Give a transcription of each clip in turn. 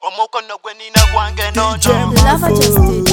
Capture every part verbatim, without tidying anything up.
Omukono gwe nina gwange no no. Lava just did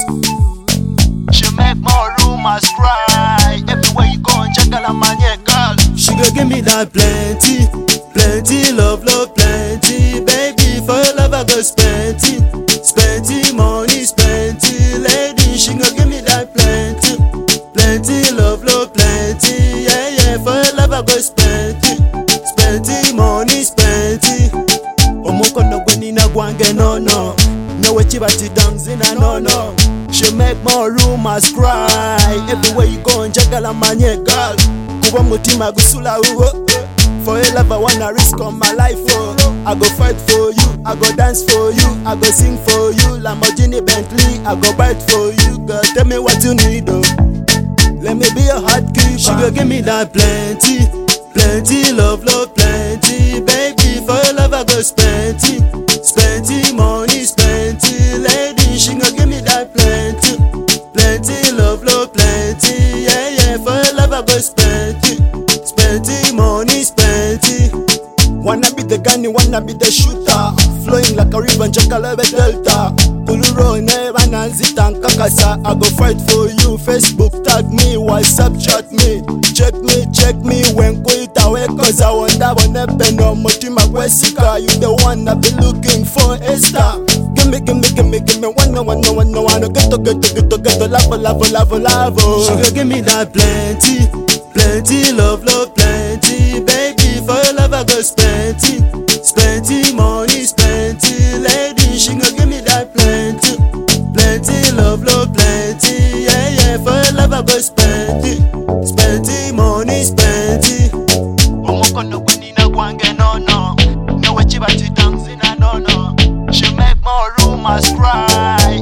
it. She make more rumors cry. Everywhere you go and check out my girl. She go give me that plenty, plenty love, love plenty. Baby, for your love I go spend it, spend it, money spend it. Lady, she go give me that plenty, plenty love, love plenty. Yeah, yeah, for your love I go spend it, spend it, money spend it. Omukono gwe nina gwange no no. No chibati danzina no no. She make more rumors cry. Everywhere you go and jagala manye girl. Kuba mutima gusula uwo. For your love I wanna risk on my life oh. I go fight for you, I go dance for you, I go sing for you. Lamborghini Bentley, I go bite for you. Girl, tell me what you need oh. Let me be your heart keeper. She go give me that plenty, plenty love, love plenty. Baby, for your love I go spend it, spend it, money spend it. Lady, she go give me that plenty, plenty love, love plenty. Yeah, yeah, for your love I go spend it, spend it, money spend it. Wanna be the gun, wanna be the shooter. Flowing like a river, Jakalebe Delta. Kuluro, never Nanzita and Kakasa. I go fight for you. Facebook tag me, WhatsApp chat me. Check me, check me when quit away. Cause I want that one happen on Motima Wesika. You the one I be looking for, Esther. Give me, give me, give me, give me one, no one, no one, no one. Get to, get to, get to, get to, love, love, love, love. She go give me that plenty, plenty love, love plenty. Baby, for your love I go spend it, spend it, money spend it. Lady, she go give me that plenty, plenty love, love plenty. Yeah, yeah, for your love I go spend it, spend it, money spend it. Omukono gwe nina gwange no no. No chibati danzina no no. She make more rumors cry.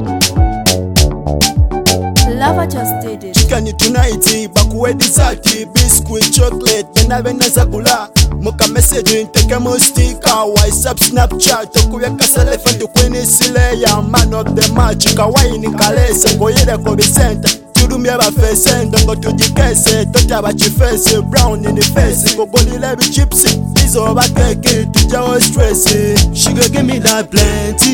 Lava just did it. Chicken tonight, bakuwe dessert, biscuit, chocolate, bena bena zakula. Muka message, take mo sticker, WhatsApp, Snapchat, okuweka selfie tukwini sile ya man of the match. Kawaii ni kalese, koyere ko Vicente. Turumi aba face, ndongo tujikese, tota bachifese, brown in the face, kogoli lebi chipsy, izo ba keke, tujawo stress. She go give me that plenty,